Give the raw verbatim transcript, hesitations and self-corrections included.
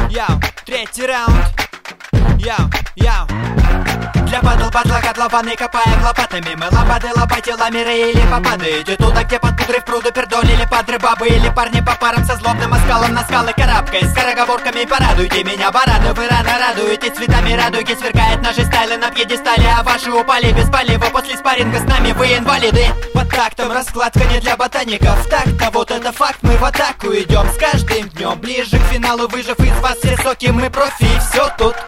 Яу, третий раунд. Яу, яу. Для батл батла котлованы копаем лопатами. Мы лопаты лопайте ламеры или попады. Иди туда, где под пудрой в пруду пердоли или подры бабы, или парни по парам со злобным оскалом на скалы карабкаясь. Скороговорками порадуйте меня, бараны, вы рано радуетесь. Цветами радуги сверкает наши стайлы на пьедестале, а ваши упали без полива. После спарринга с нами вы инвалиды. Под тактом раскладка не для ботаников. Так-то вот это факт, мы в атаку идем с каждым днем. Ближе к финалу, выжив из вас все соки, мы профи, и все тут.